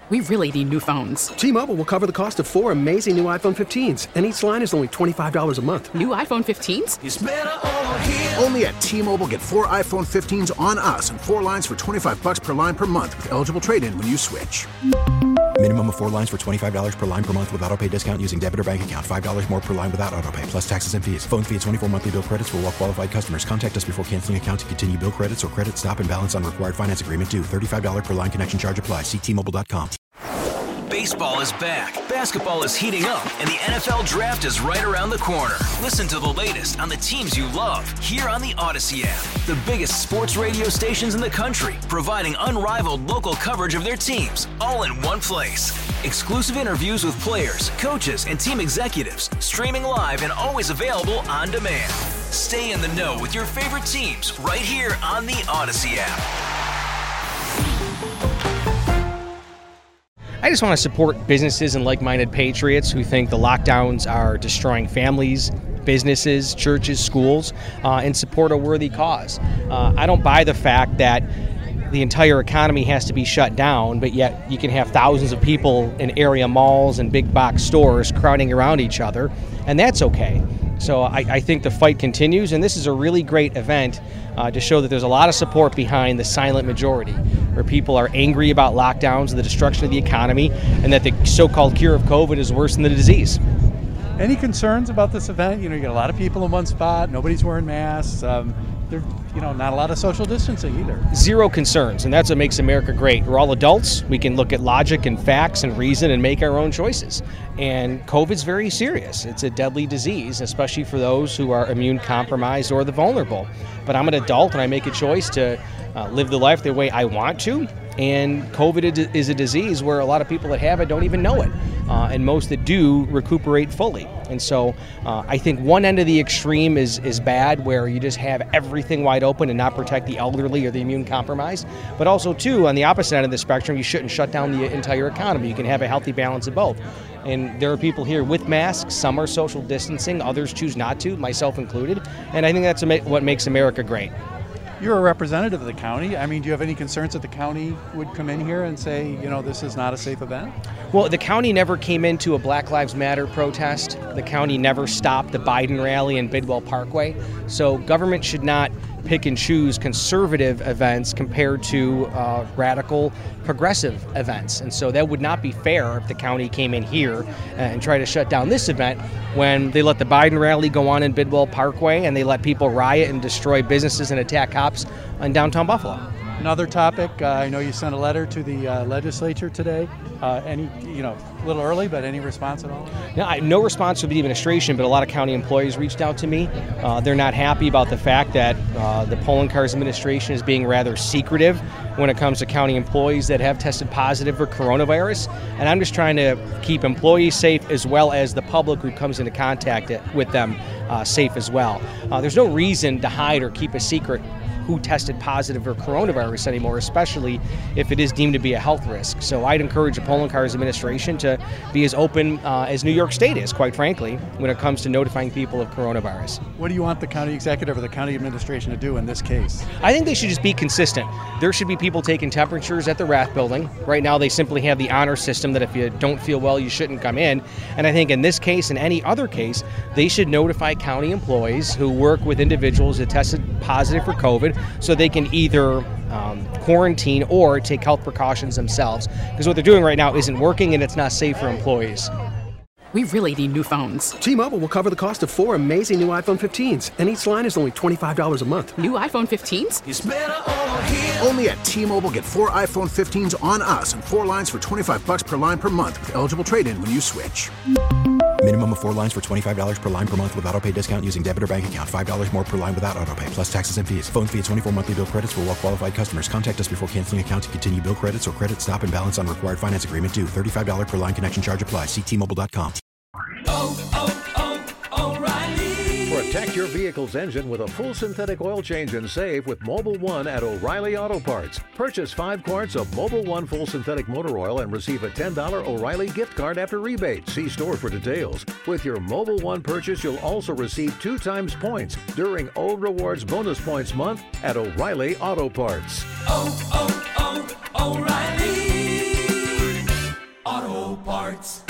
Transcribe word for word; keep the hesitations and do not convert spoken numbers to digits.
We really need new phones. T-Mobile will cover the cost of four amazing new iPhone fifteens, and each line is only twenty-five dollars a month. New iPhone fifteens? It's better over here. Only at T-Mobile, get four iPhone fifteens on us and four lines for twenty-five dollars per line per month with eligible trade-in when you switch. Minimum of four lines for twenty-five dollars per line per month with autopay discount using debit or bank account. five dollars more per line without autopay, plus taxes and fees. Phone fee at twenty-four monthly bill credits for well-qualified customers. Contact us before canceling account to continue bill credits or credit stop and balance on required finance agreement due. thirty-five dollars per line connection charge applies. See T Mobile dot com. Baseball is back, basketball is heating up, and the N F L Draft is right around the corner. Listen to the latest on the teams you love here on the Odyssey app. The biggest sports radio stations in the country, providing unrivaled local coverage of their teams, all in one place. Exclusive interviews with players, coaches, and team executives, streaming live and always available on demand. Stay in the know with your favorite teams right here on the Odyssey app. I just want to support businesses and like-minded patriots who think the lockdowns are destroying families, businesses, churches, schools, uh, and support a worthy cause. Uh, I don't buy the fact that the entire economy has to be shut down, but yet you can have thousands of people in area malls and big box stores crowding around each other, and that's okay. So I, I think the fight continues, and this is a really great event uh, to show that there's a lot of support behind the silent majority, where people are angry about lockdowns and the destruction of the economy, and that the so-called cure of COVID is worse than the disease. Any concerns about this event? You know, you got a lot of people in one spot, nobody's wearing masks. Um, There, you know, not a lot of social distancing either. Zero concerns, and that's what makes America great. We're all adults. We can look at logic and facts and reason and make our own choices. And COVID's very serious. It's a deadly disease, especially for those who are immune compromised or the vulnerable. But I'm an adult, and I make a choice to uh, live the life the way I want to. And COVID is a disease where a lot of people that have it don't even know it. Uh, and most that do recuperate fully. And so uh, I think one end of the extreme is, is bad, where you just have everything wide open and not protect the elderly or the immune compromised. But also, too, on the opposite end of the spectrum, you shouldn't shut down the entire economy. You can have a healthy balance of both. And there are people here with masks. Some are social distancing. Others choose not to, myself included. And I think that's what makes America great. You're a representative of the county. I mean, do you have any concerns that the county would come in here and say, you know, this is not a safe event? Well, the county never came into a Black Lives Matter protest. The county never stopped the Biden rally in Bidwell Parkway. So government should not pick and choose conservative events compared to uh, radical progressive events. And so that would not be fair if the county came in here and tried to shut down this event when they let the Biden rally go on in Bidwell Parkway and they let people riot and destroy businesses and attack cops in downtown Buffalo. Another topic, uh, I know you sent a letter to the uh, legislature today. Uh, any, you know, a little early, but any response at all? No, I, no response from the administration, but a lot of county employees reached out to me. Uh, they're not happy about the fact that uh, the Poloncarz administration is being rather secretive when it comes to county employees that have tested positive for coronavirus. And I'm just trying to keep employees safe as well as the public who comes into contact with them uh, safe as well. Uh, there's no reason to hide or keep a secret who tested positive for coronavirus anymore, especially if it is deemed to be a health risk. So I'd encourage the Poloncarz administration to be as open uh, as New York State is, quite frankly, when it comes to notifying people of coronavirus. What do you want the county executive or the county administration to do in this case? I think they should just be consistent. There should be people taking temperatures at the Rath Building. Right now they simply have the honor system that if you don't feel well, you shouldn't come in. And I think in this case and any other case, they should notify county employees who work with individuals that tested positive for COVID, so they can either um, quarantine or take health precautions themselves. Because what they're doing right now isn't working and it's not safe for employees. We really need new phones. T-Mobile will cover the cost of four amazing new iPhone fifteens, and each line is only twenty-five dollars a month. New iPhone fifteens? It's better over here. Only at T-Mobile, get four iPhone fifteens on us and four lines for twenty-five dollars per line per month with eligible trade-in when you switch. Minimum of four lines for twenty-five dollars per line per month with autopay discount using debit or bank account. five dollars more per line without autopay, plus taxes and fees. Phone fee at twenty-four monthly bill credits for well-qualified customers. Contact us before canceling account to continue bill credits or credit stop and balance on required finance agreement due. thirty-five dollars per line connection charge applies. See T Mobile dot com. Oh, oh, oh, O'Reilly. Protect your vehicle's engine with a full synthetic oil change and save with Mobil one at O'Reilly Auto Parts. Purchase five quarts of Mobil one full synthetic motor oil and receive a ten dollars O'Reilly gift card after rebate. See store for details. With your Mobil one purchase, you'll also receive two times points during O Rewards Bonus Points Month at O'Reilly Auto Parts. Oh, oh, oh, O'Reilly Auto Parts.